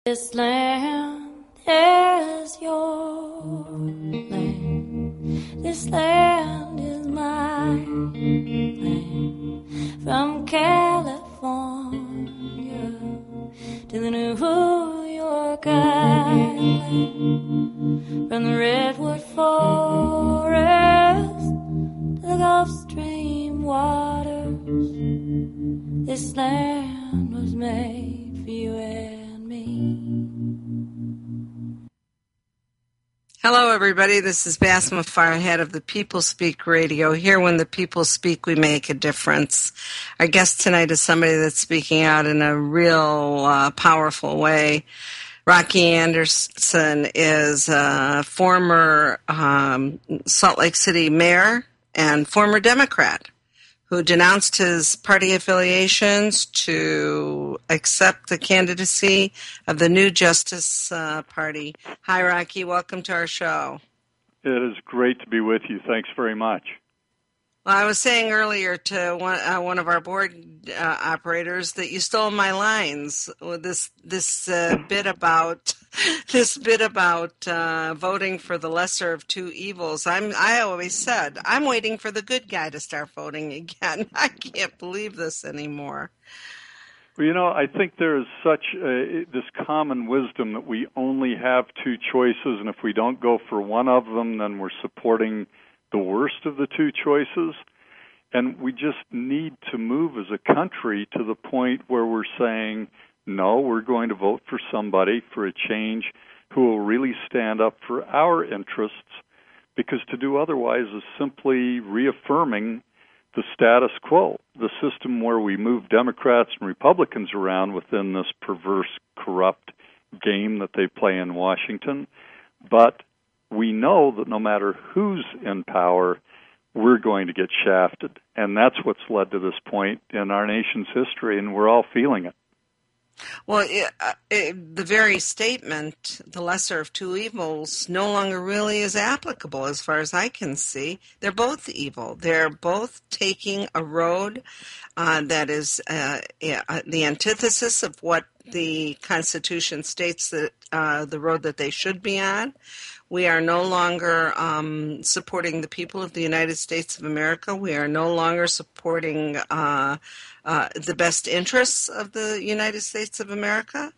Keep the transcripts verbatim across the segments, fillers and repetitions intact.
This land is your land. This land is my land. From California to the New York Island. From the Redwood Forest to the Gulf Stream waters. This land was made for you and me. Hello, everybody. This is Basma Farhead of the People Speak Radio. Here, when the people speak, we make a difference. Our guest tonight is somebody that's speaking out in a real uh, powerful way. Rocky Anderson is a former um, Salt Lake City mayor and former Democrat who denounced his party affiliations to accept the candidacy of the New Justice uh, Party. Hi, Rocky. Welcome to our show. It is great to be with you. Thanks very much. Well, I was saying earlier to one, uh, one of our board uh, operators that you stole my lines with this this uh, bit about this bit about uh, voting for the lesser of two evils. I'm I always said I'm waiting for the good guy to start voting again. I can't believe this anymore. Well, you know, I think there is such a, this common wisdom that we only have two choices, and if we don't go for one of them, then we're supporting the worst of the two choices. And we just need to move as a country to the point where we're saying, no, we're going to vote for somebody, for a change, who will really stand up for our interests, because to do otherwise is simply reaffirming the status quo, the system where we move Democrats and Republicans around within this perverse, corrupt game that they play in Washington. But we know that no matter who's in power, we're going to get shafted. And that's what's led to this point in our nation's history, and we're all feeling it. Well, it, uh, it, the very statement, the lesser of two evils, no longer really is applicable as far as I can see. They're both evil. They're both taking a road uh, that is uh, uh, the antithesis of what the Constitution states that uh, the road that they should be on. We are no longer um, supporting the people of the United States of America. We are no longer supporting uh, uh, the best interests of the United States of America.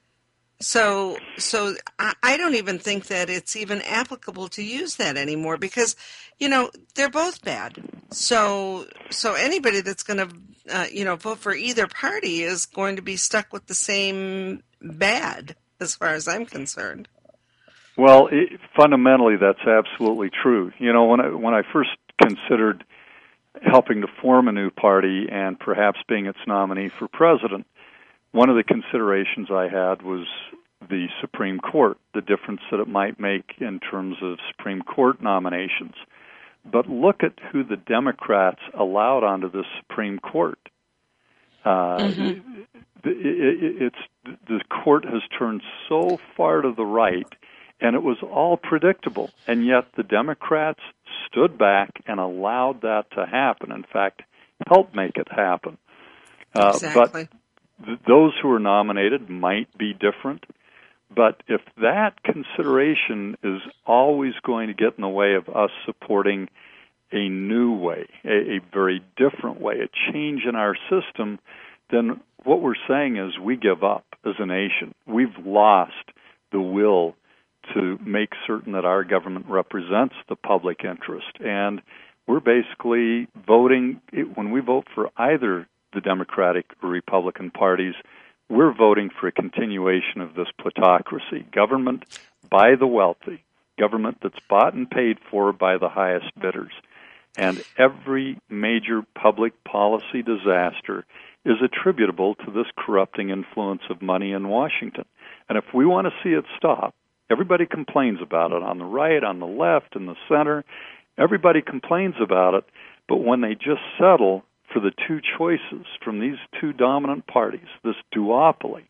So, so I, I don't even think that it's even applicable to use that anymore because, you know, they're both bad. So, so anybody that's going to, uh, you know, vote for either party is going to be stuck with the same bad, as far as I'm concerned. Well, it, fundamentally, that's absolutely true. You know, when I, when I first considered helping to form a new party and perhaps being its nominee for president, one of the considerations I had was the Supreme Court, the difference that it might make in terms of Supreme Court nominations. But look at who the Democrats allowed onto the Supreme Court. Uh, mm-hmm. it, it, it's the court has turned so far to the right, and it was all predictable, and yet the Democrats stood back and allowed that to happen. In fact, helped make it happen. Uh, exactly. But th- those who are nominated might be different. But if that consideration is always going to get in the way of us supporting a new way, a, a very different way, a change in our system, then what we're saying is we give up as a nation. We've lost the will to make certain that our government represents the public interest. And we're basically voting, when we vote for either the Democratic or Republican parties, we're voting for a continuation of this plutocracy, government by the wealthy, government that's bought and paid for by the highest bidders. And every major public policy disaster is attributable to this corrupting influence of money in Washington. And if we want to see it stop, everybody complains about it on the right, on the left, in the center. Everybody complains about it, but when they just settle for the two choices from these two dominant parties, this duopoly,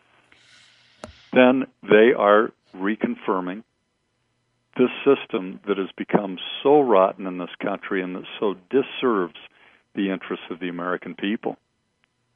then they are reconfirming this system that has become so rotten in this country and that so disserves the interests of the American people.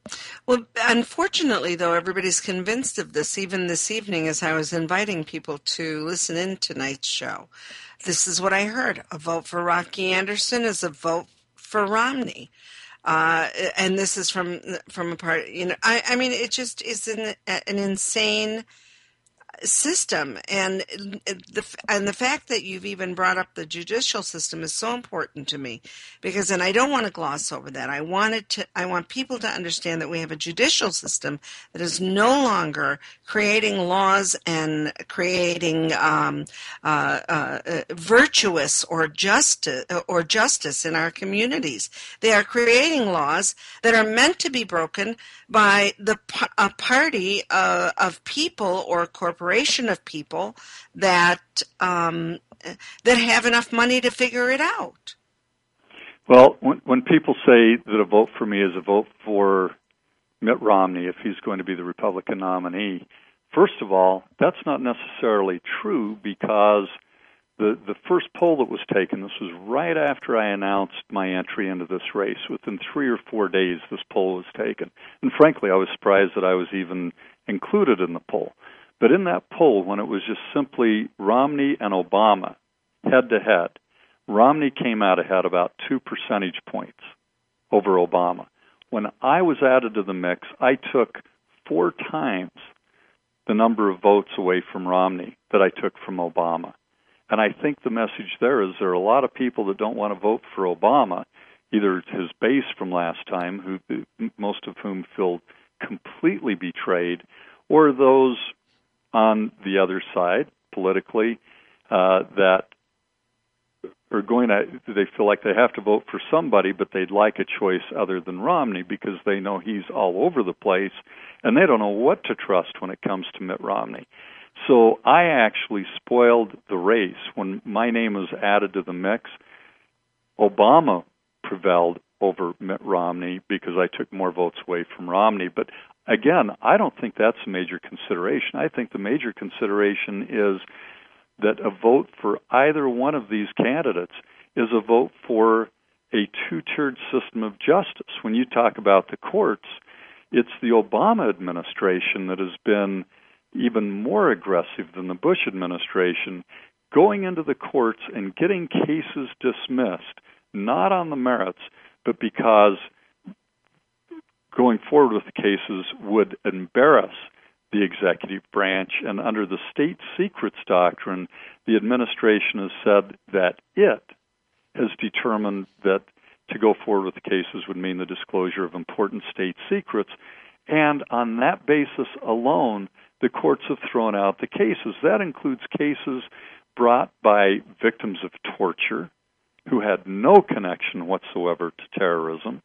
Well, unfortunately, though, everybody's convinced of this, even this evening as I was inviting people to listen in tonight's show. This is what I heard. A vote for Rocky Anderson is a vote for Romney. Uh, and this is from from a part, you know, I, I mean, it just is an, an insane system, and the and the fact that you've even brought up the judicial system is so important to me, because, and I don't want to gloss over that. I wanted to I want people to understand that we have a judicial system that is no longer creating laws and creating um, uh, uh, virtuous or justice or justice in our communities. They are creating laws that are meant to be broken by the a party uh, of people or corporations of people that um, that have enough money to figure it out. Well, when, when people say that a vote for me is a vote for Mitt Romney if he's going to be the Republican nominee, first of all, that's not necessarily true, because the the first poll that was taken, this was right after I announced my entry into this race. Within three or four days, this poll was taken. And frankly, I was surprised that I was even included in the poll. But in that poll, when it was just simply Romney and Obama head-to-head, Romney came out ahead about two percentage points over Obama. When I was added to the mix, I took four times the number of votes away from Romney that I took from Obama. And I think the message there is there are a lot of people that don't want to vote for Obama, either his base from last time, who most of whom feel completely betrayed, or those on the other side, politically, uh, that are going to, they feel like they have to vote for somebody, but they'd like a choice other than Romney because they know he's all over the place, and they don't know what to trust when it comes to Mitt Romney. So I actually spoiled the race. When my name was added to the mix, Obama prevailed over Mitt Romney because I took more votes away from Romney. But again, I don't think that's a major consideration. I think the major consideration is that a vote for either one of these candidates is a vote for a two-tiered system of justice. When you talk about the courts, it's the Obama administration that has been even more aggressive than the Bush administration, going into the courts and getting cases dismissed, not on the merits, but because going forward with the cases would embarrass the executive branch. And under the state secrets doctrine, the administration has said that it has determined that to go forward with the cases would mean the disclosure of important state secrets. And on that basis alone, the courts have thrown out the cases. That includes cases brought by victims of torture who had no connection whatsoever to terrorism.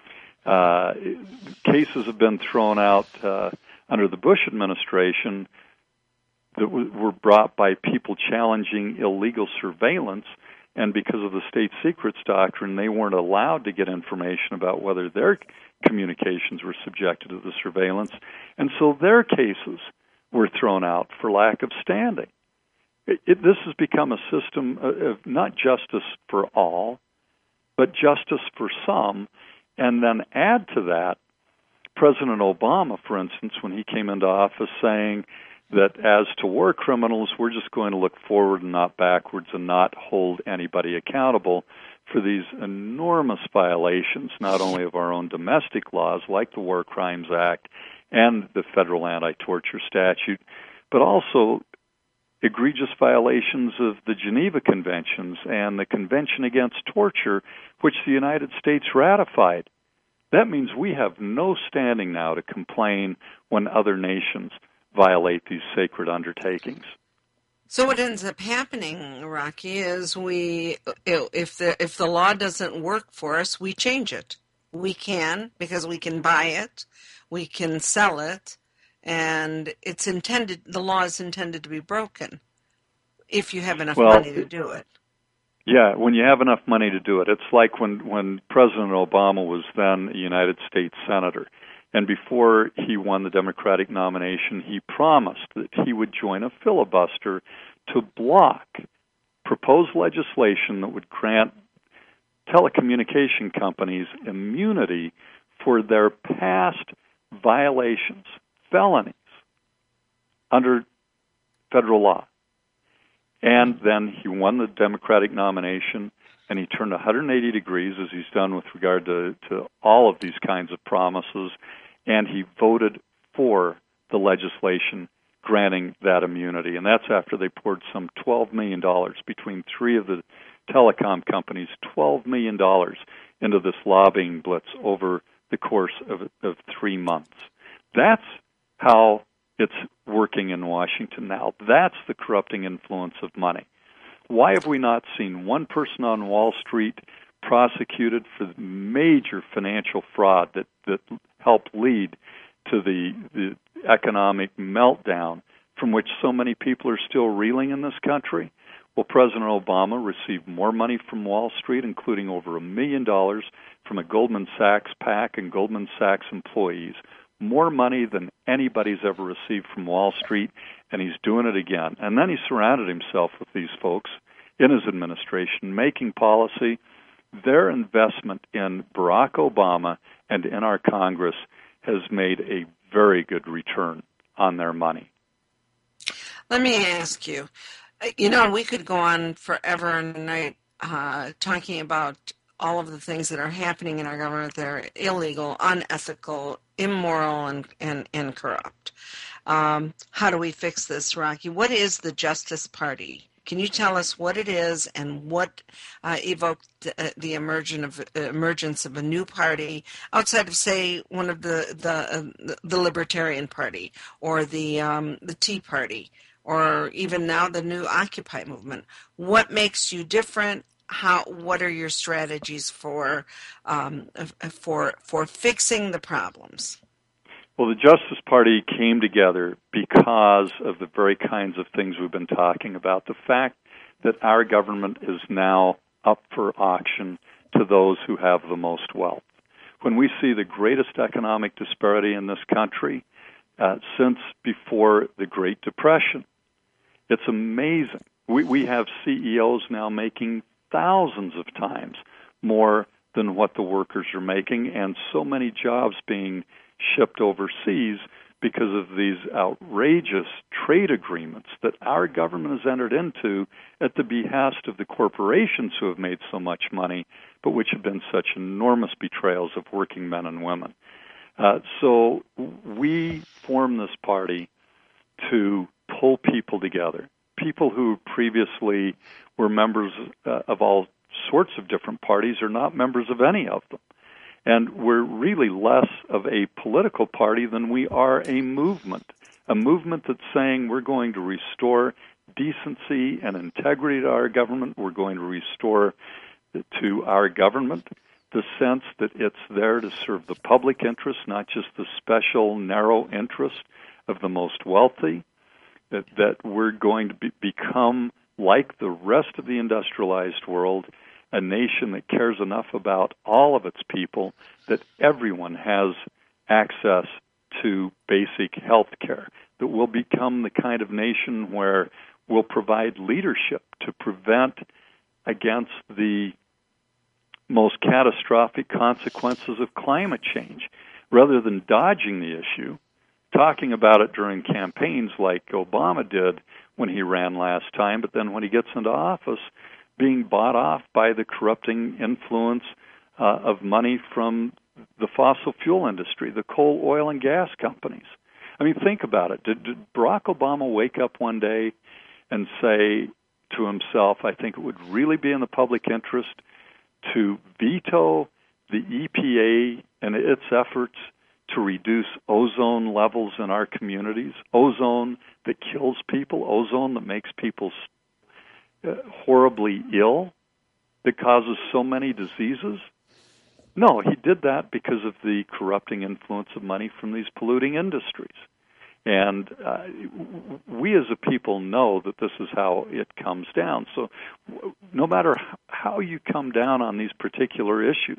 Uh, cases have been thrown out uh, under the Bush administration that w- were brought by people challenging illegal surveillance, and because of the state secrets doctrine, they weren't allowed to get information about whether their communications were subjected to the surveillance, and so their cases were thrown out for lack of standing. It, it, this has become a system of, of not justice for all, but justice for some. And then add to that, President Obama, for instance, when he came into office, saying that as to war criminals, we're just going to look forward and not backwards and not hold anybody accountable for these enormous violations, not only of our own domestic laws, like the War Crimes Act and the federal anti-torture statute, but also egregious violations of the Geneva Conventions and the Convention Against Torture, which the United States ratified. That means we have no standing now to complain when other nations violate these sacred undertakings. So what ends up happening, Rocky, is we, if the if the law doesn't work for us, we change it. We can, because we can buy it, we can sell it, and it's intended. The law is intended to be broken if you have enough well, money to do it. Yeah, when you have enough money to do it. It's like when, when President Obama was then a United States Senator. And before he won the Democratic nomination, he promised that he would join a filibuster to block proposed legislation that would grant telecommunication companies immunity for their past violations, felonies, under federal law. And then he won the Democratic nomination, and he turned one hundred eighty degrees, as he's done with regard to, to all of these kinds of promises, and he voted for the legislation granting that immunity. And that's after they poured some twelve million dollars between three of the telecom companies, twelve million dollars into this lobbying blitz over the course of, of three months. That's how it's working in Washington now. That's the corrupting influence of money. Why have we not seen one person on Wall Street prosecuted for major financial fraud that, that helped lead to the, the economic meltdown from which so many people are still reeling in this country? Well, President Obama received more money from Wall Street, including over a million dollars from a Goldman Sachs PAC and Goldman Sachs employees, more money than anybody's ever received from Wall Street, and he's doing it again. And then he surrounded himself with these folks in his administration, making policy. Their investment in Barack Obama and in our Congress has made a very good return on their money. Let me ask you, you know, we could go on forever and a night uh, talking about all of the things that are happening in our government that are illegal, unethical, immoral, and, and, and corrupt. Um, how do we fix this, Rocky? What is the Justice Party? Can you tell us what it is and what uh, evoked the, the emergence of, uh, emergence of a new party outside of, say, one of the the, uh, the Libertarian Party or the um, the Tea Party or even now the new Occupy movement? What makes you different? How? What are your strategies for um, for for fixing the problems? Well, the Justice Party came together because of the very kinds of things we've been talking about. The fact that our government is now up for auction to those who have the most wealth. When we see the greatest economic disparity in this country uh, since before the Great Depression, it's amazing. We, we have C E Os now making thousands of times more than what the workers are making, and so many jobs being shipped overseas because of these outrageous trade agreements that our government has entered into at the behest of the corporations who have made so much money, but which have been such enormous betrayals of working men and women. Uh, so we formed this party to pull people together, people who previously were members uh, of all sorts of different parties or not members of any of them. And we're really less of a political party than we are a movement, a movement that's saying we're going to restore decency and integrity to our government. We're going to restore to our government the sense that it's there to serve the public interest, not just the special, narrow interest of the most wealthy, that, that we're going to be, become like the rest of the industrialized world, a nation that cares enough about all of its people that everyone has access to basic health care, that we'll become the kind of nation where we'll provide leadership to prevent against the most catastrophic consequences of climate change, rather than dodging the issue, talking about it during campaigns like Obama did when he ran last time, but then when he gets into office, being bought off by the corrupting influence uh, of money from the fossil fuel industry, the coal, oil, and gas companies. I mean, think about it. Did, did Barack Obama wake up one day and say to himself, I think it would really be in the public interest to veto the E P A and its efforts to reduce ozone levels in our communities, ozone that kills people, ozone that makes people uh, horribly ill, that causes so many diseases? No, he did that because of the corrupting influence of money from these polluting industries. And uh, we as a people know that this is how it comes down. So no matter how you come down on these particular issues,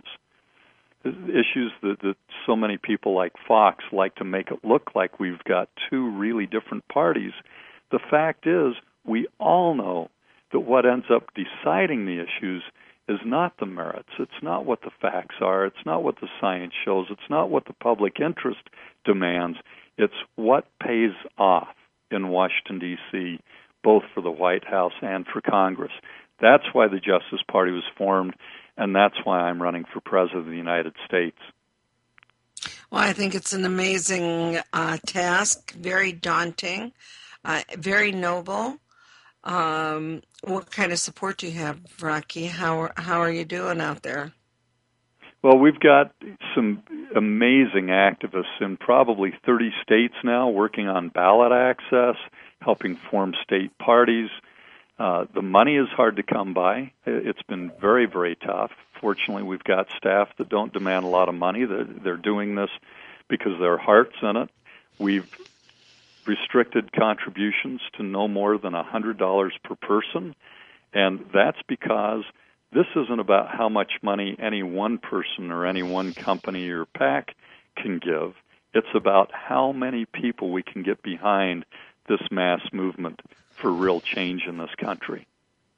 issues that, that so many people like Fox like to make it look like we've got two really different parties, the fact is we all know that what ends up deciding the issues is not the merits. It's not what the facts are. It's not what the science shows. It's not what the public interest demands. It's what pays off in Washington, D C, both for the White House and for Congress. That's why the Justice Party was formed, and that's why I'm running for President of the United States. Well, I think it's an amazing uh, task, very daunting, uh, very noble. Um, what kind of support do you have, Rocky? How, how are you doing out there? Well, we've got some amazing activists in probably thirty states now working on ballot access, helping form state parties. Uh, the money is hard to come by. It's been very, very tough. Fortunately, we've got staff that don't demand a lot of money. They're, they're doing this because their heart's in it. We've restricted contributions to no more than one hundred dollars per person, and that's because this isn't about how much money any one person or any one company or PAC can give. It's about how many people we can get behind this mass movement for real change in this country.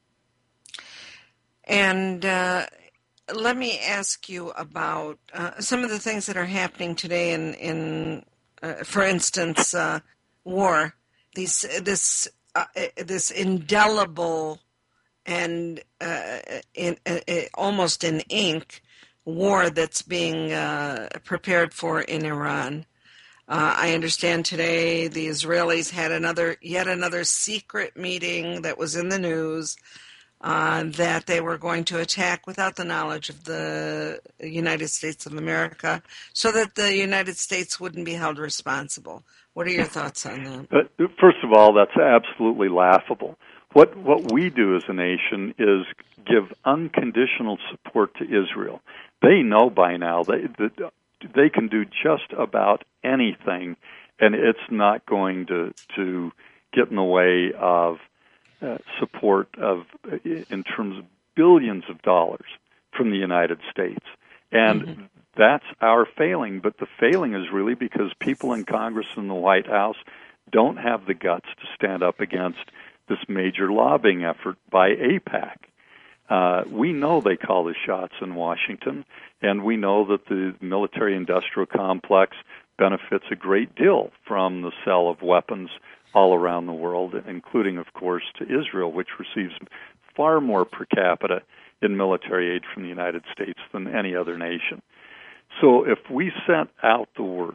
And uh, let me ask you about uh, some of the things that are happening today in, in uh, for instance, uh, war. These, this, uh, this indelible and uh, in, uh, almost in ink war that's being uh, prepared for in Iran. Uh, I understand today the Israelis had another, yet another secret meeting that was in the news uh, that they were going to attack without the knowledge of the United States of America, so that the United States wouldn't be held responsible. What are your thoughts on that? But first of all, that's absolutely laughable. What what we do as a nation is give unconditional support to Israel. They know by now they, that they can do just about anything, and it's not going to to get in the way of uh, support of in terms of billions of dollars from the United States. And mm-hmm. that's our failing, but the failing is really because people in Congress and the White House don't have the guts to stand up against this major lobbying effort by AIPAC. Uh, we know they call the shots in Washington, and we know that the military-industrial complex benefits a great deal from the sale of weapons all around the world, including, of course, to Israel, which receives far more per capita in military aid from the United States than any other nation. So if we sent out the word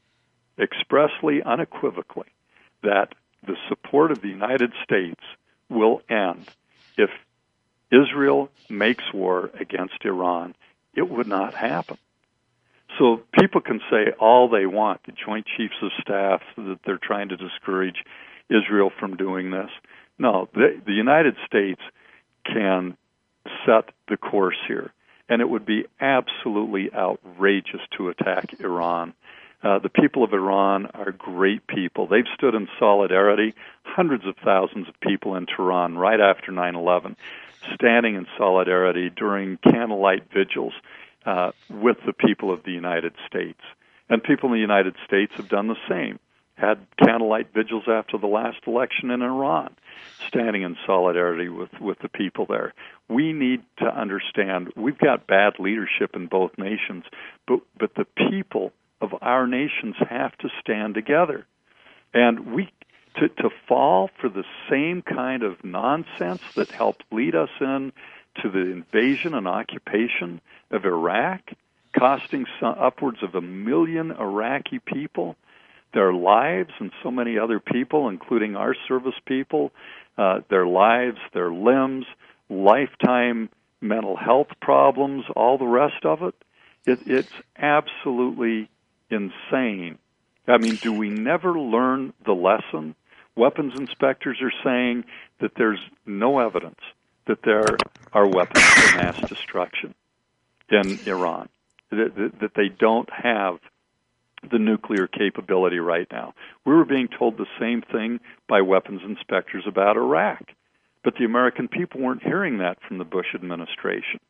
expressly, unequivocally, that the support of the United States will end if Israel makes war against Iran, it would not happen. So people can say all they want, the Joint Chiefs of Staff, that they're trying to discourage Israel from doing this. No, the, the United States can set the course here, and it would be absolutely outrageous to attack Iran. Uh, the people of Iran are great people. They've stood in solidarity, hundreds of thousands of people in Tehran right after nine eleven, standing in solidarity during candlelight vigils uh, with the people of the United States. And people in the United States have done the same, had candlelight vigils after the last election in Iran, standing in solidarity with, with the people there. We need to understand we've got bad leadership in both nations, but, but the people of our nations have to stand together. And we to, to fall for the same kind of nonsense that helped lead us in to the invasion and occupation of Iraq, costing some, upwards of a million Iraqi people their lives, and so many other people, including our service people, uh, their lives, their limbs, lifetime mental health problems, all the rest of it. it it's absolutely insane. I mean, do we never learn the lesson? Weapons inspectors are saying that there's no evidence that there are weapons of mass destruction in Iran, that, that, that they don't have the nuclear capability right now. We were being told the same thing by weapons inspectors about Iraq, but the American people weren't hearing that from the Bush administration.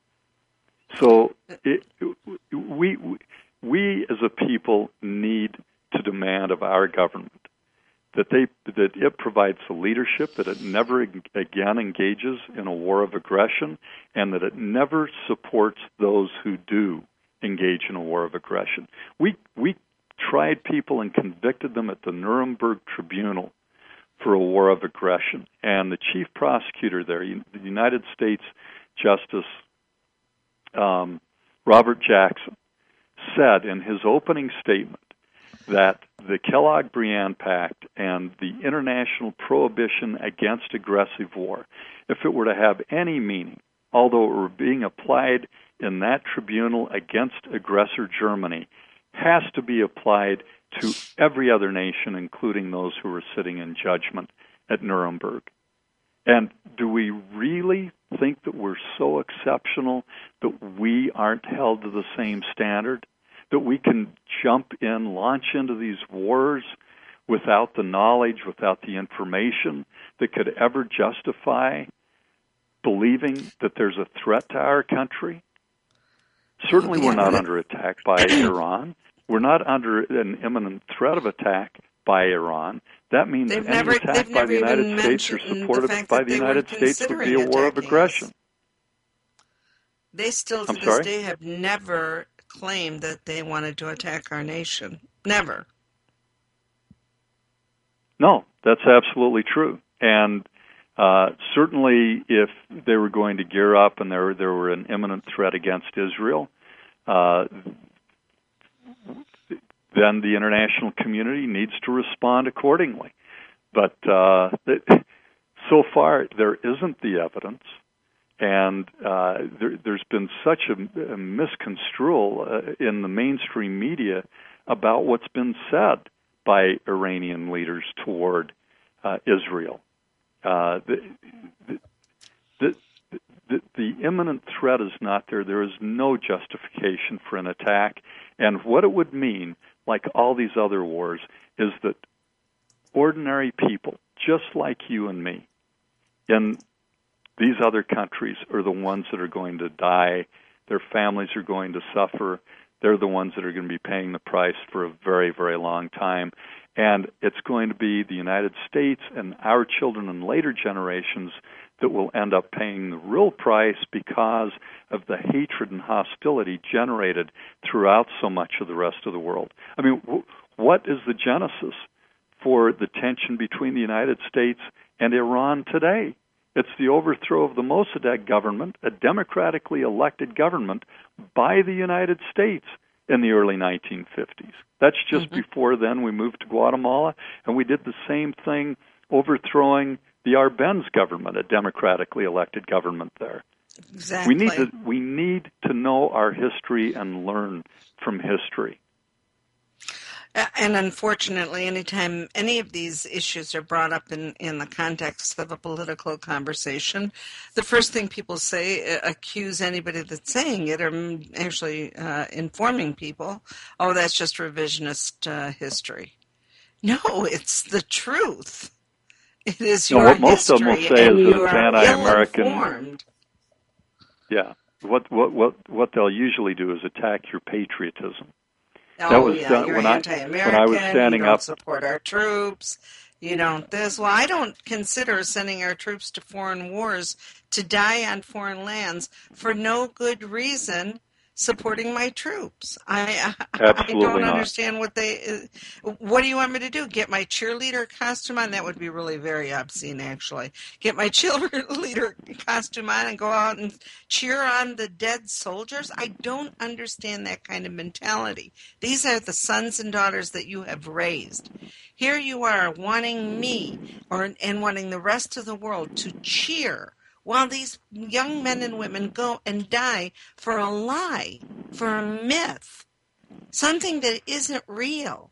So it, we, we, we as a people need to demand of our government that they that it provides the leadership, that it never again engages in a war of aggression, and that it never supports those who do engage in a war of aggression. We we tried people and convicted them at the Nuremberg Tribunal for a war of aggression, and the chief prosecutor there, the United States Justice um, Robert Jackson, said in his opening statement that the Kellogg-Briand Pact and the international prohibition against aggressive war, if it were to have any meaning, although it were being applied in that tribunal against aggressor Germany, has to be applied to every other nation, including those who were sitting in judgment at Nuremberg. And do we really think that we're so exceptional that we aren't held to the same standard? That we can jump in, launch into these wars without the knowledge, without the information that could ever justify believing that there's a threat to our country? Certainly we're not under attack by Iran. We're not under an imminent threat of attack by Iran. That means they've any never, attack by the United States or supported by the United States would be a war of aggression. Us. They still, to I'm this sorry? day, have never claimed that they wanted to attack our nation. Never. No, that's absolutely true. And uh, certainly if they were going to gear up and there, there were an imminent threat against Israel, uh, then the international community needs to respond accordingly. But uh, so far, there isn't the evidence, and uh, there, there's been such a, a misconstrual uh, in the mainstream media about what's been said by Iranian leaders toward uh, Israel. Uh, the, the, the, the, the imminent threat is not there. There is no justification for an attack. And what it would mean, like all these other wars, is that ordinary people, just like you and me, in these other countries are the ones that are going to die. Their families are going to suffer. They're the ones that are going to be paying the price for a very, very long time. And it's going to be the United States and our children and later generations that will end up paying the real price because of the hatred and hostility generated throughout so much of the rest of the world. I mean, w- what is the genesis for the tension between the United States and Iran today? It's the overthrow of the Mossadegh government, a democratically elected government, by the United States in the early nineteen fifties. That's just mm-hmm. before then we moved to Guatemala, and we did the same thing overthrowing the Arbenz government, a democratically elected government there. Exactly. We need to, we need to know our history and learn from history. And unfortunately, anytime any of these issues are brought up in, in the context of a political conversation, the first thing people say, uh, accuse anybody that's saying it, or actually uh, informing people, oh, that's just revisionist uh, history. No, it's the truth. It is your no, what most history, of them will say is that it's anti-American. Ill-informed. Yeah, what what what what they'll usually do is attack your patriotism. Oh, that was yeah, done you're when anti-American, I, when I was standing you don't up. support our troops, you don't this. Well, I don't consider sending our troops to foreign wars to die on foreign lands for no good reason supporting my troops. I I, I don't not. understand what they, what do you want me to do? Get my cheerleader costume on? That would be really very obscene, actually. Get my cheerleader costume on and go out and cheer on the dead soldiers? I don't understand that kind of mentality. These are the sons and daughters that you have raised. Here you are wanting me or and wanting the rest of the world to cheer while these young men and women go and die for a lie, for a myth, something that isn't real.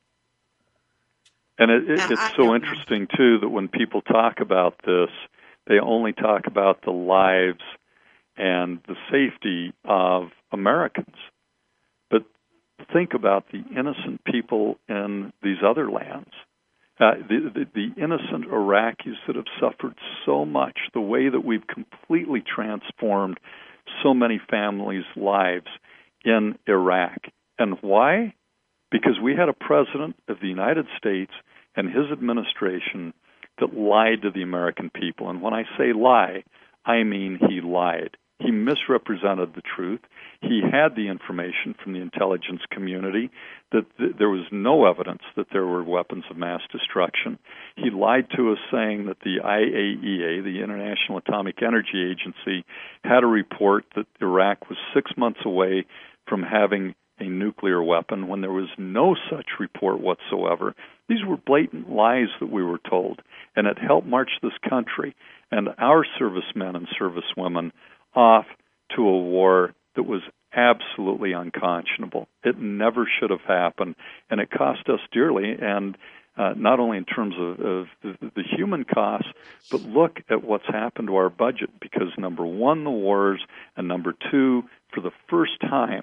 And it, it, now, it's I so interesting, too, that when people talk about this, they only talk about the lives and the safety of Americans. But think about the innocent people in these other lands. Uh, the, the, the innocent Iraqis that have suffered so much, the way that we've completely transformed so many families' lives in Iraq. And why? Because we had a president of the United States and his administration that lied to the American people. And when I say lie, I mean he lied. He misrepresented the truth. He had the information from the intelligence community that th- there was no evidence that there were weapons of mass destruction. He lied to us saying that the I A E A, the International Atomic Energy Agency, had a report that Iraq was six months away from having a nuclear weapon when there was no such report whatsoever. These were blatant lies that we were told, and it helped march this country and our servicemen and servicewomen off to a war that was absolutely unconscionable. It never should have happened, and it cost us dearly, and uh, not only in terms of, of the, the human costs, but look at what's happened to our budget, because number one, the wars, and number two, for the first time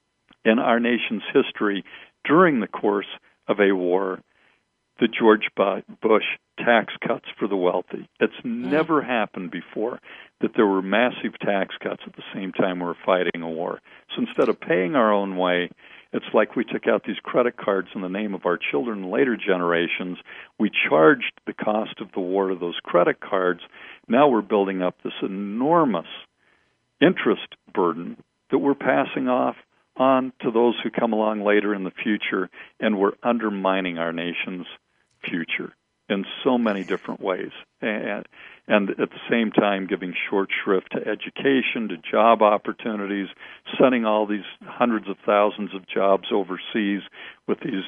in our nation's history, during the course of a war, the George Bush tax cuts for the wealthy. It's never happened before that there were massive tax cuts at the same time we were fighting a war. So instead of paying our own way, it's like we took out these credit cards in the name of our children and later generations. We charged the cost of the war to those credit cards. Now we're building up this enormous interest burden that we're passing off on to those who come along later in the future, and we're undermining our nation's future in so many different ways, and, and at the same time giving short shrift to education, to job opportunities, sending all these hundreds of thousands of jobs overseas with these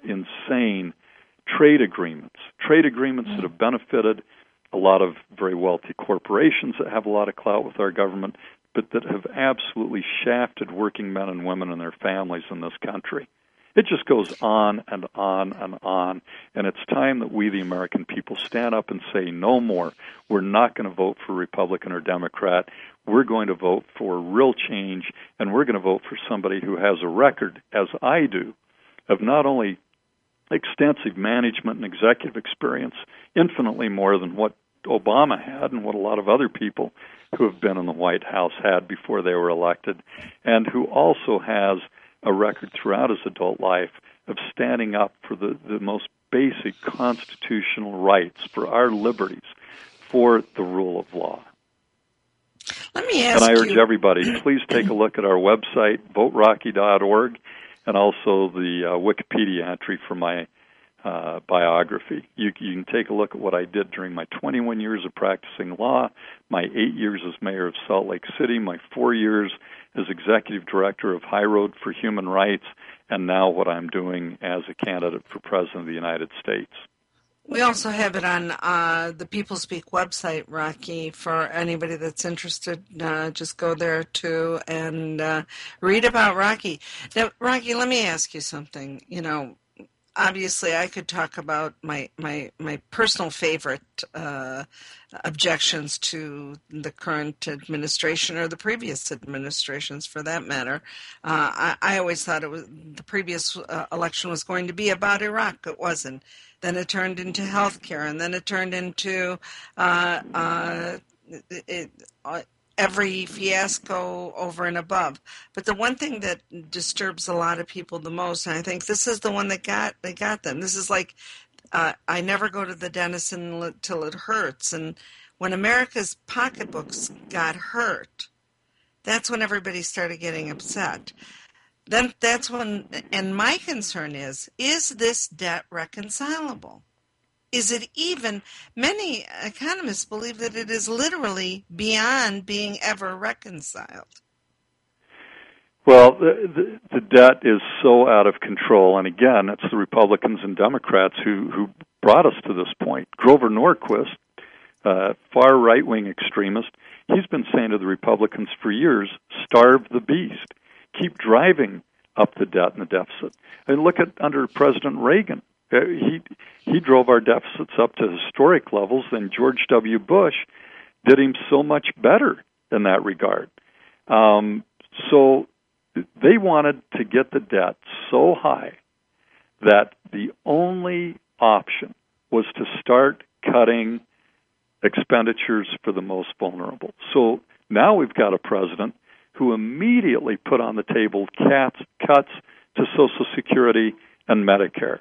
insane trade agreements, trade agreements that have benefited a lot of very wealthy corporations that have a lot of clout with our government, but that have absolutely shafted working men and women and their families in this country. It just goes on and on and on, and it's time that we, the American people, stand up and say no more. We're not going to vote for Republican or Democrat. We're going to vote for real change, and we're going to vote for somebody who has a record, as I do, of not only extensive management and executive experience, infinitely more than what Obama had and what a lot of other people who have been in the White House had before they were elected, and who also has a record throughout his adult life of standing up for the, the most basic constitutional rights, for our liberties, for the rule of law. Let me ask you. And I urge you, everybody, please take a look at our website, vote rocky dot org, and also the uh, Wikipedia entry for my uh, biography. You, you can take a look at what I did during my twenty-one years of practicing law, my eight years as mayor of Salt Lake City, my four years as executive director of High Road for Human Rights, and now what I'm doing as a candidate for President of the United States. We also have it on uh, the People Speak website, Rocky, for anybody that's interested. Uh, just go there, too, and uh, read about Rocky. Now, Rocky, let me ask you something. You know, obviously I could talk about my, my, my personal favorite uh, objections to the current administration, or the previous administrations for that matter. Uh, I, I always thought it was the previous uh, election was going to be about Iraq. It wasn't. Then it turned into health care, and then it turned into uh, uh, it, uh, every fiasco over and above. But the one thing that disturbs a lot of people the most, and I think this is the one that got they got them. This is like uh, I never go to the dentist until it hurts. And when America's pocketbooks got hurt, that's when everybody started getting upset. Then that's when, and my concern is, is this debt reconcilable? Is it even, many economists believe that it is literally beyond being ever reconciled. Well, the, the, the debt is so out of control, and again, it's the Republicans and Democrats who, who brought us to this point. Grover Norquist, uh, far right-wing extremist, he's been saying to the Republicans for years, starve the beast. Keep driving up the debt and the deficit. And look at under President Reagan. He he drove our deficits up to historic levels, and George W. Bush did him so much better in that regard. Um, so they wanted to get the debt so high that the only option was to start cutting expenditures for the most vulnerable. So now we've got a president who immediately put on the table cuts, cuts to Social Security and Medicare.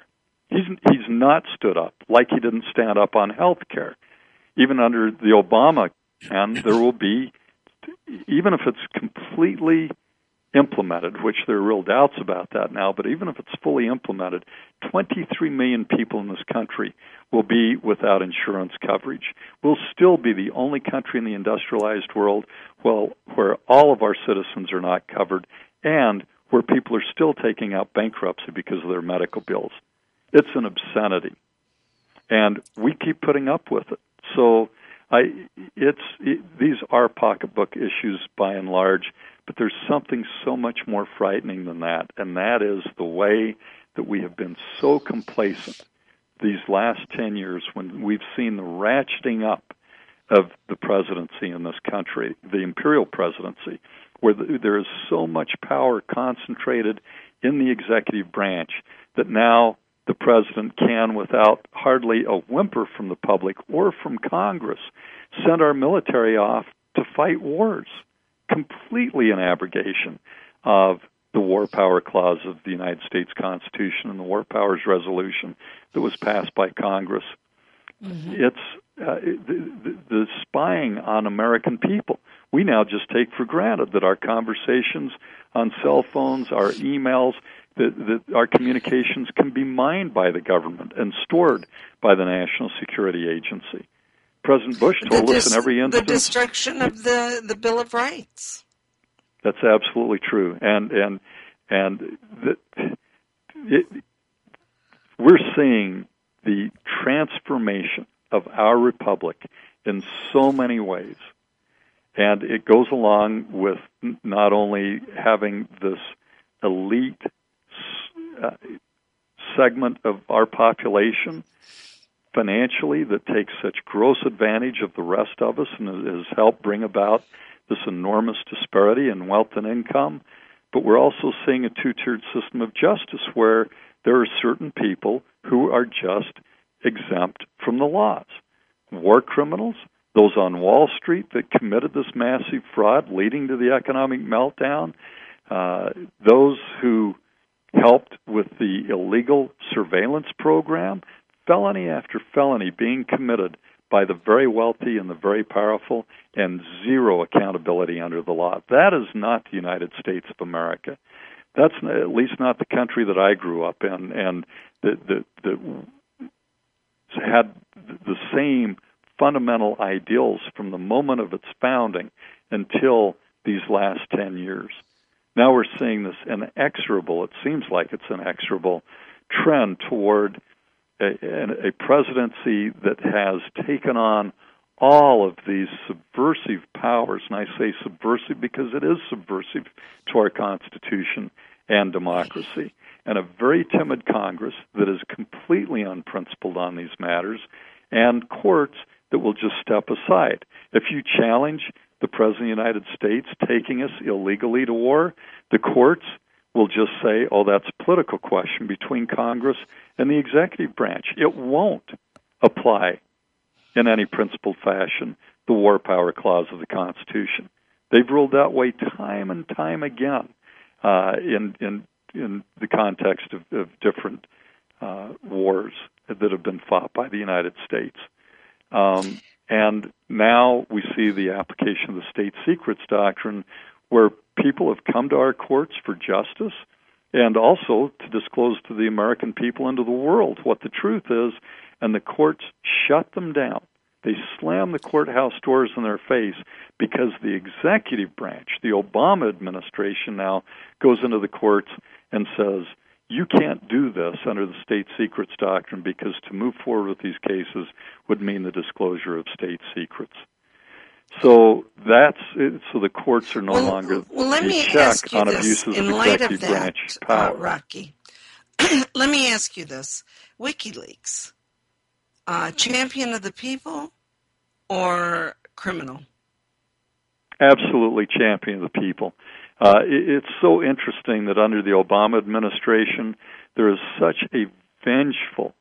He's he's not stood up, like he didn't stand up on health care. Even under the Obama plan, there will be, even if it's completely implemented, which there are real doubts about that now, but even if it's fully implemented, twenty-three million people in this country will be without insurance coverage. We'll still be the only country in the industrialized world well, where all of our citizens are not covered and where people are still taking out bankruptcy because of their medical bills. It's an obscenity, and we keep putting up with it. So I, it's it, these are pocketbook issues by and large, but there's something so much more frightening than that, and that is the way that we have been so complacent these last ten years when we've seen the ratcheting up of the presidency in this country, the imperial presidency, where the, there is so much power concentrated in the executive branch that now the president can, without hardly a whimper from the public or from Congress, send our military off to fight wars, completely an abrogation of the War Power Clause of the United States Constitution and the War Powers Resolution that was passed by Congress. Mm-hmm. It's uh, the, the, the spying on American people. We now just take for granted that our conversations on cell phones, our emails, that, that our communications can be mined by the government and stored by the National Security Agency. President Bush told dis- us in every instance... The destruction of the, the Bill of Rights. That's absolutely true. And and and the, it, we're seeing the transformation of our republic in so many ways. And it goes along with not only having this elite uh, segment of our population financially that takes such gross advantage of the rest of us and has helped bring about this enormous disparity in wealth and income, but we're also seeing a two-tiered system of justice where there are certain people who are just exempt from the laws. War criminals, those on Wall Street that committed this massive fraud leading to the economic meltdown, uh, those who helped with the illegal surveillance program, felony after felony being committed by the very wealthy and the very powerful, and zero accountability under the law. That is not the United States of America. That's at least not the country that I grew up in, and that that that had the same fundamental ideals from the moment of its founding until these last ten years. Now we're seeing this inexorable, it seems like it's inexorable, trend toward a, a presidency that has taken on all of these subversive powers, and I say subversive because it is subversive to our Constitution and democracy, and a very timid Congress that is completely unprincipled on these matters, and courts that will just step aside. If you challenge the President of the United States taking us illegally to war, the courts will just say, oh, that's a political question between Congress and the executive branch. It won't apply in any principled fashion the War Power Clause of the Constitution. They've ruled that way time and time again uh, in, in in the context of, of different uh, wars that have been fought by the United States. Um, and now we see the application of the state secrets doctrine, where people have come to our courts for justice and also to disclose to the American people and to the world what the truth is, and the courts shut them down. They slam the courthouse doors in their face because the executive branch, the Obama administration now, goes into the courts and says, you can't do this under the state secrets doctrine because to move forward with these cases would mean the disclosure of state secrets. So that's it. So the courts are no well, longer well, let a me check ask you on this, abuses in of light executive of that, branch power. Uh, Rocky, let me ask you this. WikiLeaks, uh, champion of the people or criminal? Absolutely champion of the people. Uh, it, it's so interesting that under the Obama administration, there is such a vengeful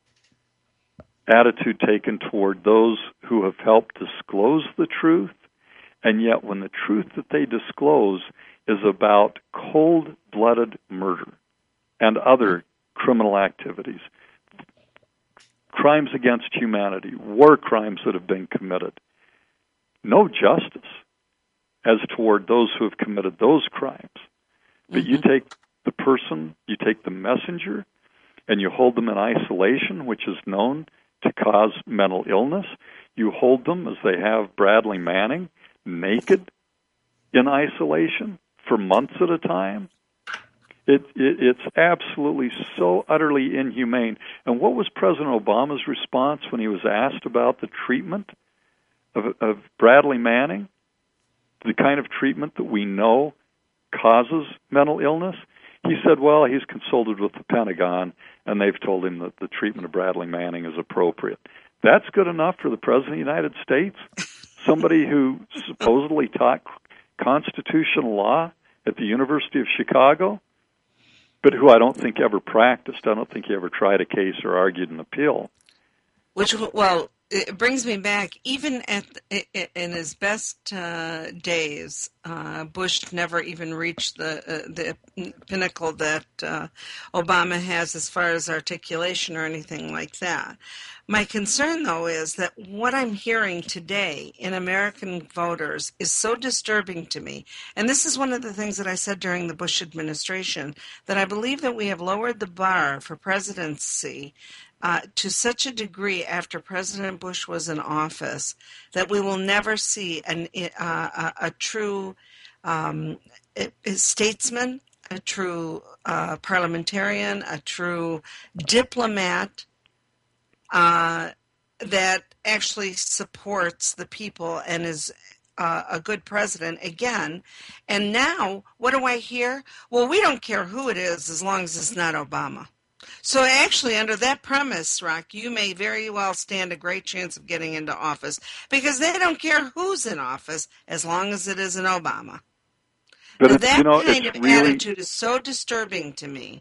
attitude taken toward those who have helped disclose the truth, and yet when the truth that they disclose is about cold-blooded murder and other criminal activities, crimes against humanity, war crimes that have been committed. No justice as toward those who have committed those crimes. But mm-hmm. you take the person, you take the messenger, and you hold them in isolation, which is known to cause mental illness. You hold them, as they have Bradley Manning, naked in isolation for months at a time. It, it, it's absolutely so utterly inhumane. And what was President Obama's response when he was asked about the treatment of, of Bradley Manning, the kind of treatment that we know causes mental illness? He said, well, he's consulted with the Pentagon, and they've told him that the treatment of Bradley Manning is appropriate. That's good enough for the President of the United States? Somebody who supposedly taught constitutional law at the University of Chicago, but who I don't think ever practiced. I don't think he ever tried a case or argued an appeal. Which, well, it brings me back, even at in his best uh, days, uh, Bush never even reached the uh, the pinnacle that uh, Obama has as far as articulation or anything like that. My concern, though, is that what I'm hearing today in American voters is so disturbing to me. And this is one of the things that I said during the Bush administration, that I believe that we have lowered the bar for presidency Uh, to such a degree after President Bush was in office that we will never see an, uh, a, a true um, a, a statesman, a true uh, parliamentarian, a true diplomat uh, that actually supports the people and is uh, a good president again. And now, what do I hear? Well, we don't care who it is as long as it's not Obama. So actually, under that premise, Rock, you may very well stand a great chance of getting into office because they don't care who's in office as long as it isn't Obama. But now, that you know, kind of really, attitude is so disturbing to me.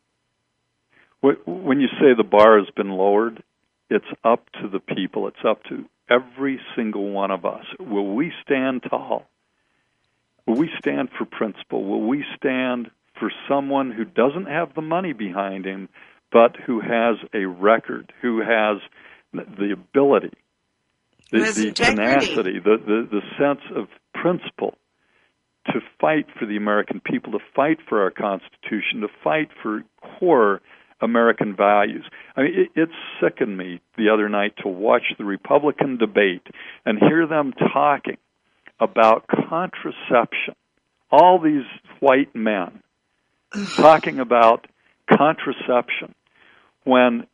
When you say the bar has been lowered, it's up to the people. It's up to every single one of us. Will we stand tall? Will we stand for principle? Will we stand for someone who doesn't have the money behind him, but who has a record, who has the ability, the, the tenacity, the, the, the sense of principle to fight for the American people, to fight for our Constitution, to fight for core American values. I mean, it, it sickened me the other night to watch the Republican debate and hear them talking about contraception. All these white men talking about contraception when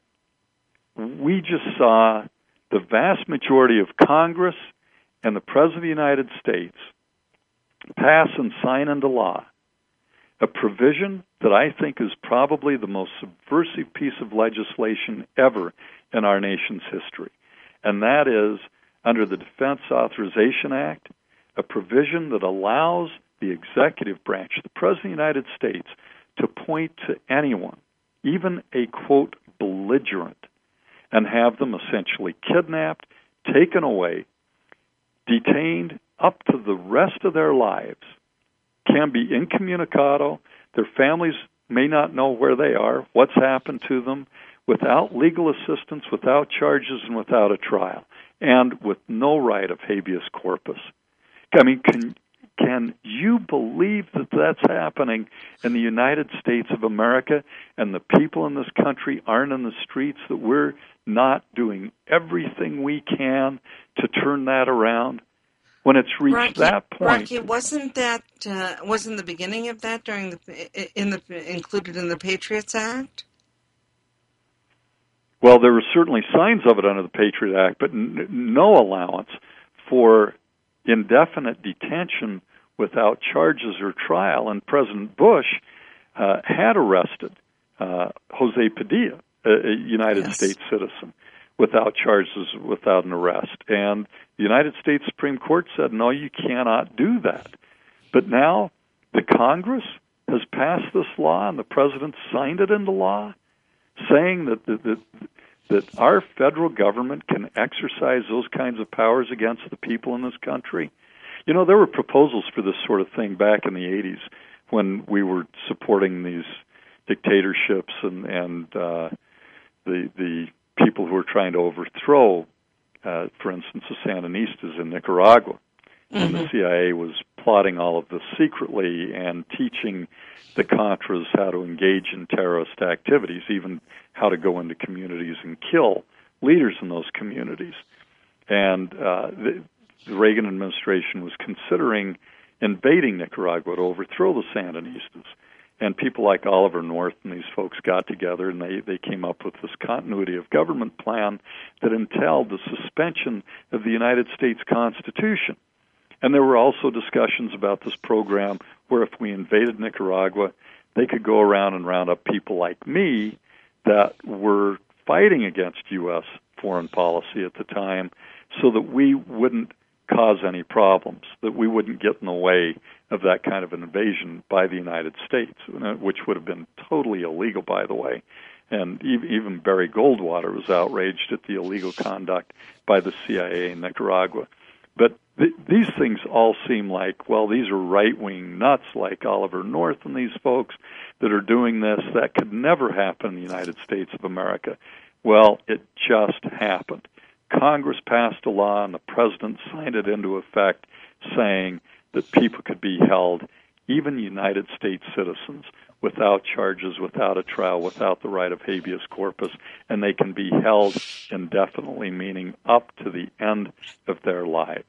we just saw the vast majority of Congress and the President of the United States pass and sign into law a provision that I think is probably the most subversive piece of legislation ever in our nation's history. And that is, under the Defense Authorization Act, a provision that allows the executive branch, the President of the United States, to point to anyone, even a, quote, belligerent, and have them essentially kidnapped, taken away, detained up to the rest of their lives, can be incommunicado, their families may not know where they are, what's happened to them, without legal assistance, without charges, and without a trial, and with no right of habeas corpus. I mean, can Can you believe that that's happening in the United States of America, and the people in this country aren't in the streets, that we're not doing everything we can to turn that around? When it's reached Rocky, that point, Rocky, wasn't that uh, wasn't the beginning of that during the in the included in the Patriots Act? Well, there were certainly signs of it under the Patriot Act, but n- no allowance for indefinite detention without charges or trial. And President Bush uh, had arrested uh, Jose Padilla, a, a United yes. States citizen, without charges, without an arrest. And the United States Supreme Court said, no, you cannot do that. But now the Congress has passed this law, and the President signed it into law, saying that that, that, that our federal government can exercise those kinds of powers against the people in this country. You know, there were proposals for this sort of thing back in the eighties when we were supporting these dictatorships and, and uh, the the people who were trying to overthrow, uh, for instance, the Sandinistas in Nicaragua. Mm-hmm. And the C I A was plotting all of this secretly and teaching the Contras how to engage in terrorist activities, even how to go into communities and kill leaders in those communities. And uh, the, the Reagan administration was considering invading Nicaragua to overthrow the Sandinistas. And people like Oliver North and these folks got together, and they, they came up with this continuity of government plan that entailed the suspension of the United States Constitution. And there were also discussions about this program where if we invaded Nicaragua, they could go around and round up people like me that were fighting against U S foreign policy at the time so that we wouldn't cause any problems, that we wouldn't get in the way of that kind of an invasion by the United States, which would have been totally illegal, by the way. And even Barry Goldwater was outraged at the illegal conduct by the C I A in Nicaragua. But th- these things all seem like, well, these are right-wing nuts like Oliver North and these folks that are doing this. That could never happen in the United States of America. Well, it just happened. Congress passed a law and the president signed it into effect saying that people could be held, even United States citizens, without charges, without a trial, without the right of habeas corpus, and they can be held indefinitely, meaning up to the end of their lives.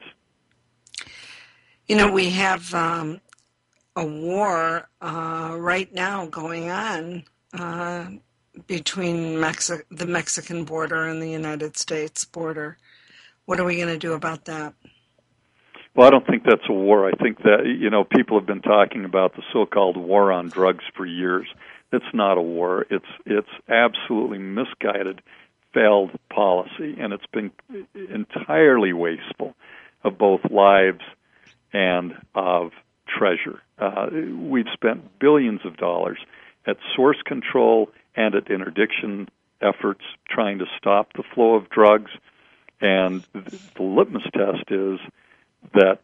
You know, we have um, a war uh, right now going on uh, between Mexi- the Mexican border and the United States border. What are we going to do about that? Well, I don't think that's a war. I think that, you know, people have been talking about the so-called war on drugs for years. It's not a war. It's it's absolutely misguided, failed policy, and it's been entirely wasteful of both lives and of treasure. Uh, we've spent billions of dollars at source control and at interdiction efforts trying to stop the flow of drugs, and the litmus test is that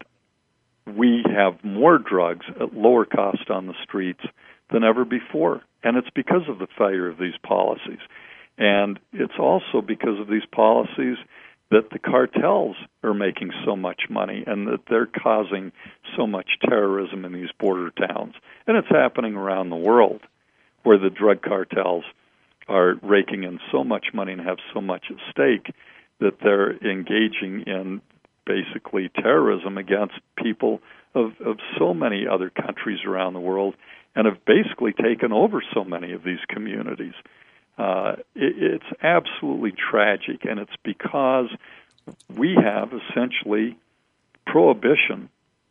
we have more drugs at lower cost on the streets than ever before. And it's because of the failure of these policies. And it's also because of these policies that the cartels are making so much money and that they're causing so much terrorism in these border towns. And it's happening around the world where the drug cartels are raking in so much money and have so much at stake that they're engaging in basically terrorism against people of, of so many other countries around the world and have basically taken over so many of these communities. Uh, it, it's absolutely tragic, and it's because we have essentially prohibition,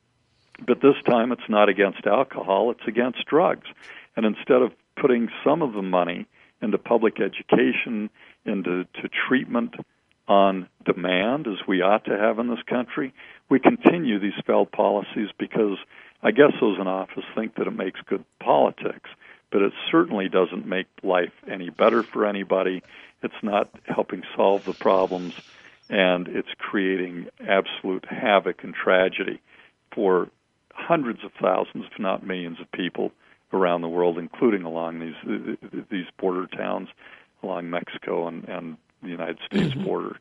but this time it's not against alcohol, it's against drugs. And instead of putting some of the money into public education, into to treatment on demand, as we ought to have in this country, we continue these failed policies because I guess those in office think that it makes good politics, but it certainly doesn't make life any better for anybody. It's not helping solve the problems, and it's creating absolute havoc and tragedy for hundreds of thousands, if not millions of people around the world, including along these these border towns along Mexico and, and the United States mm-hmm. border.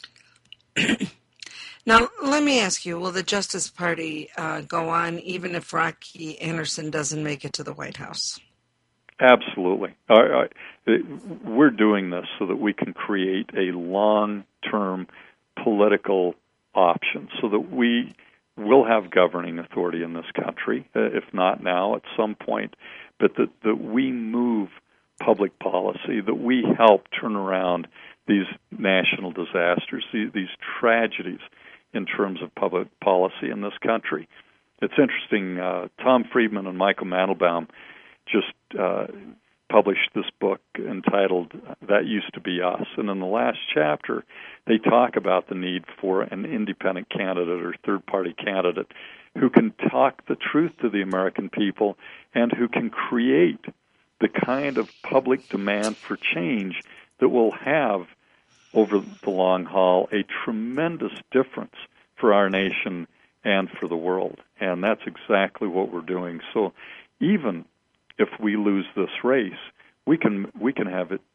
Now, let me ask you, will the Justice Party uh, go on even if Rocky Anderson doesn't make it to the White House? Absolutely. I, I, we're doing this so that we can create a long-term political option so that we will have governing authority in this country, if not now, at some point, but that, that we move public policy, that we help turn around these national disasters, these, these tragedies in terms of public policy in this country. It's interesting, uh, Tom Friedman and Michael Mandelbaum just uh, published this book entitled That Used to Be Us, and in the last chapter they talk about the need for an independent candidate or third-party candidate who can talk the truth to the American people and who can create the kind of public demand for change that will have, over the long haul, a tremendous difference for our nation and for the world. And that's exactly what we're doing. So even if we lose this race, we can we can have it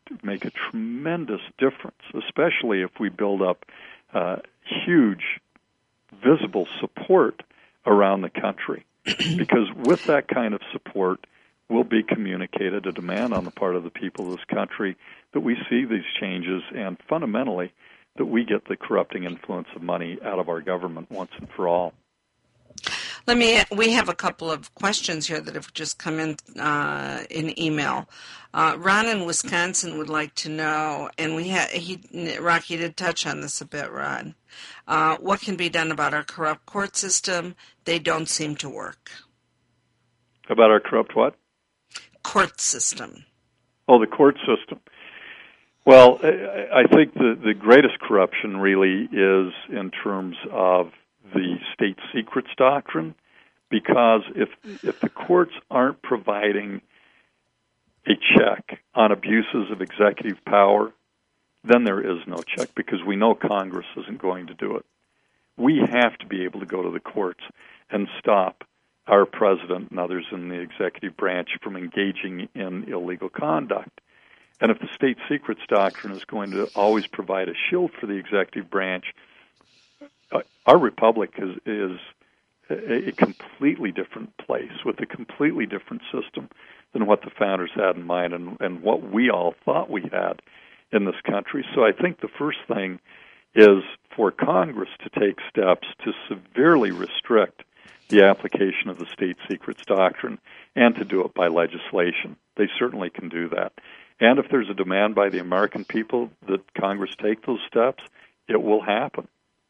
make a tremendous difference, especially if we build up uh, huge, visible support around the country. Because with that kind of support will be communicated a demand on the part of the people of this country that we see these changes, and fundamentally that we get the corrupting influence of money out of our government once and for all. Let me. We have a couple of questions here that have just come in uh, in email. Uh, Ron in Wisconsin would like to know, and we ha- he Rocky did touch on this a bit, Ron. Uh, what can be done about our corrupt court system? They don't seem to work. About our corrupt what? Court system. Oh, the court system. Well, I think the, the greatest corruption really is in terms of the state secrets doctrine, because if if the courts aren't providing a check on abuses of executive power, then there is no check, because we know Congress isn't going to do it. We have to be able to go to the courts and stop our president and others in the executive branch from engaging in illegal conduct. And if the state secrets doctrine is going to always provide a shield for the executive branch, uh, our republic is, is a, a completely different place with a completely different system than what the founders had in mind and, and what we all thought we had in this country. So I think the first thing is for Congress to take steps to severely restrict the application of the state secrets doctrine, and to do it by legislation. They certainly can do that. And if there's a demand by the American people that Congress take those steps, it will happen.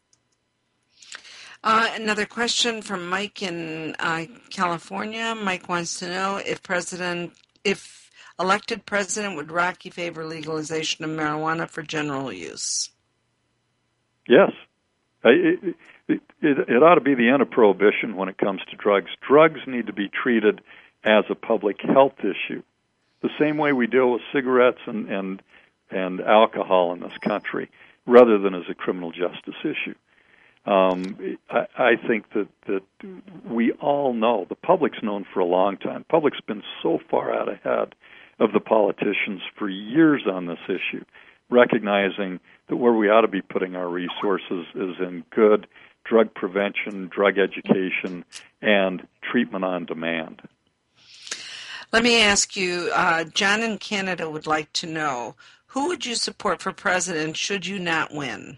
Uh, another question from Mike in uh, California. Mike wants to know if President, if elected president, would Rocky favor legalization of marijuana for general use? Yes. It, it, it, it ought to be the end of prohibition when it comes to drugs. Drugs need to be treated as a public health issue, the same way we deal with cigarettes and, and, and alcohol in this country, rather than as a criminal justice issue. Um, I, I think that, that we all know, the public's known for a long time. The public's been so far out ahead of the politicians for years on this issue, recognizing that where we ought to be putting our resources is in good drug prevention, drug education, and treatment on demand. Let me ask you, uh, John in Canada would like to know, who would you support for president should you not win?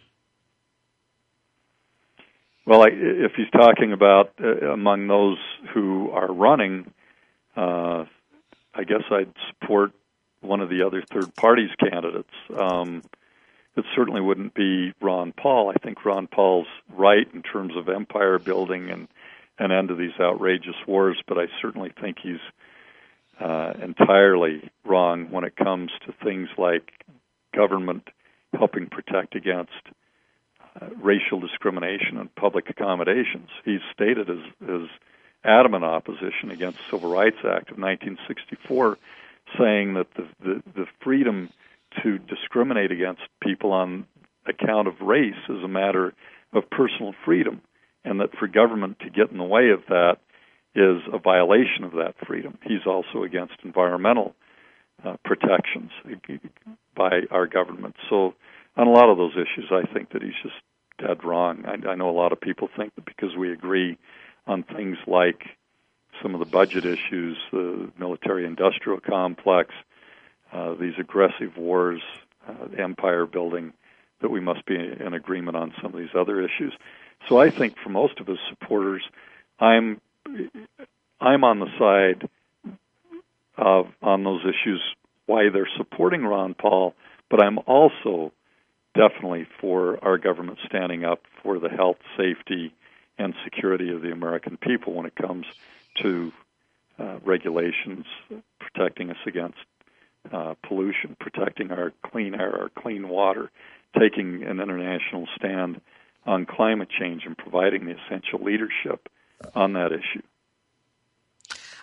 Well, I, if he's talking about uh, among those who are running, uh, I guess I'd support one of the other third parties candidates. Um, it certainly wouldn't be Ron Paul. I think Ron Paul's right in terms of empire building and an end to these outrageous wars, but I certainly think he's uh, entirely wrong when it comes to things like government helping protect against uh, racial discrimination and public accommodations. He's stated his, his adamant opposition against the Civil Rights Act of nineteen sixty-four, saying that the, the, the freedom to discriminate against people on account of race is a matter of personal freedom, and that for government to get in the way of that is a violation of that freedom. He's also against environmental uh, protections by our government. So on a lot of those issues, I think that he's just dead wrong. I, I know a lot of people think that because we agree on things like some of the budget issues, the military-industrial complex, uh, these aggressive wars, uh, empire building, that we must be in agreement on some of these other issues. So I think for most of his supporters, I'm I'm on the side of, on those issues, why they're supporting Ron Paul, but I'm also definitely for our government standing up for the health, safety, and security of the American people when it comes to uh, regulations, protecting us against uh, pollution, protecting our clean air, our clean water, taking an international stand on climate change and providing the essential leadership on that issue.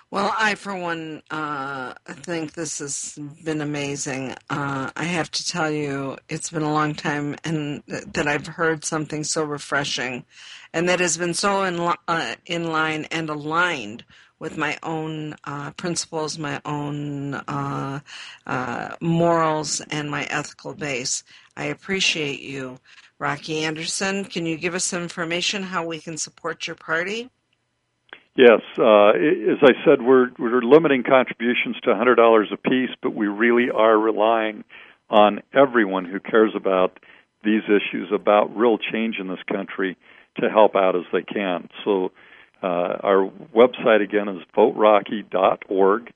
Well, I, for one, uh, think this has been amazing. Uh, I have to tell you, it's been a long time and th- that I've heard something so refreshing and that has been so in, li- uh, in line and aligned with my own uh, principles, my own uh, uh, morals, and my ethical base. I appreciate you. Rocky Anderson, can you give us some information how we can support your party? Yes, uh, as I said, we're we're limiting contributions to one hundred dollars apiece, but we really are relying on everyone who cares about these issues, about real change in this country, to help out as they can. So uh, our website, again, is vote rocky dot org.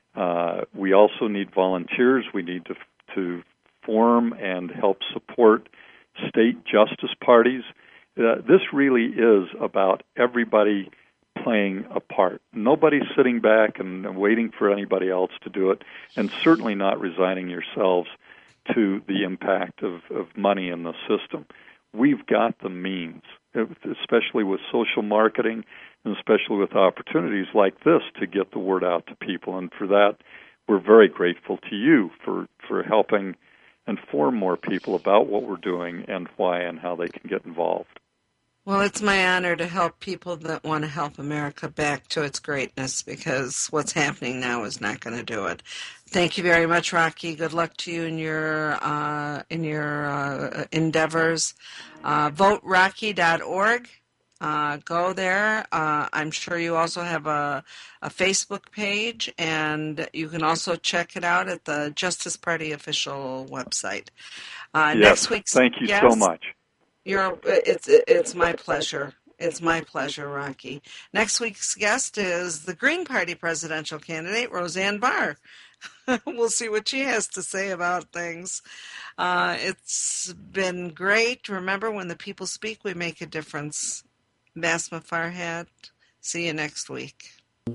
Uh, we also need volunteers. We need to to form and help support state justice parties. Uh, this really is about everybody playing a part. Nobody's sitting back and waiting for anybody else to do it, and certainly not resigning yourselves to the impact of, of money in the system. We've got the means, especially with social marketing and especially with opportunities like this, to get the word out to people. And for that, we're very grateful to you for, for helping inform more people about what we're doing and why and how they can get involved. Well, it's my honor to help people that want to help America back to its greatness, because what's happening now is not going to do it. Thank you very much, Rocky. Good luck to you in your uh, in your uh, endeavors. Uh, vote rocky dot org. Uh, go there. Uh, I'm sure you also have a, a Facebook page, and you can also check it out at the Justice Party official website. Uh, yes, next week's thank you guest, so much. You're, it's it's my pleasure. It's my pleasure, Rocky. Next week's guest is the Green Party presidential candidate, Roseanne Barr. We'll see what she has to say about things. Uh, it's been great. Remember, when the people speak, we make a difference. Basma Farhat. See you next week.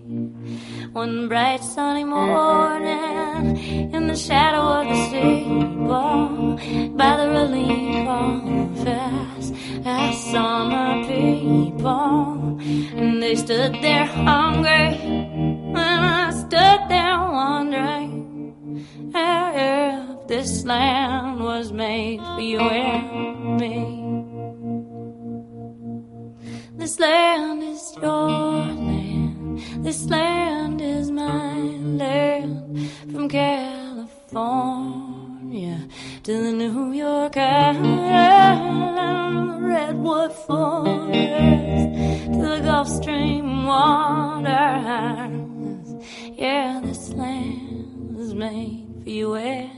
One bright sunny morning, in the shadow of the steeple, by the relief office, I saw my people, and they stood there hungry, and I stood there wondering if this land was made for you and me. This land is your land, this land is my land, from California to the New York Island, the Redwood Forest to the Gulf Stream waters. Yeah, this land was made for you and